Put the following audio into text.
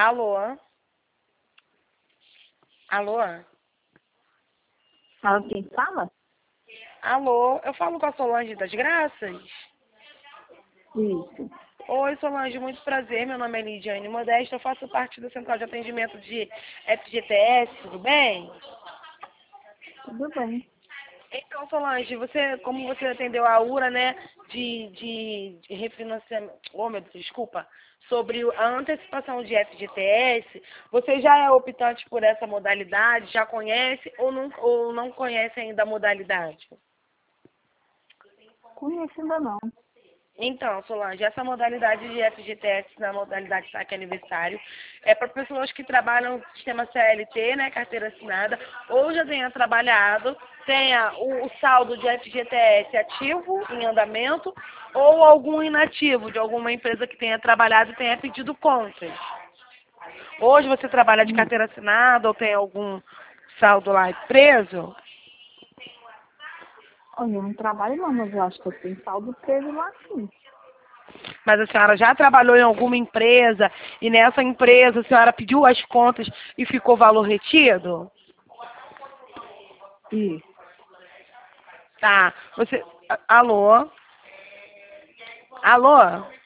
Alô? Alô? Fala quem fala? Alô? Eu falo com a Solange das Graças? Isso. Oi, Solange, muito prazer. Meu nome é Lidiane Modesta. Eu faço parte do Central de Atendimento de FGTS, tudo bem? Tudo bem. Então, Solange, como você atendeu a URA, né, de refinanciamento, oh, meu Deus, desculpa, sobre a antecipação de FGTS, você já é optante por essa modalidade, já conhece ou não conhece ainda a modalidade? Conheço ainda não. Então, Solange, essa modalidade de FGTS, na modalidade saque aniversário, é para pessoas que trabalham no sistema CLT, né, carteira assinada, ou já tenha trabalhado, tenha o saldo de FGTS ativo, em andamento, ou algum inativo de alguma empresa que tenha trabalhado e tenha pedido contas. Hoje você trabalha de carteira assinada ou tem algum saldo lá preso? Olha, eu não trabalho não, mas eu acho que eu tenho saldo preso lá sim. Mas a senhora já trabalhou em alguma empresa e nessa empresa a senhora pediu as contas e ficou valor retido? Isso. Tá. Você. Alô? Alô?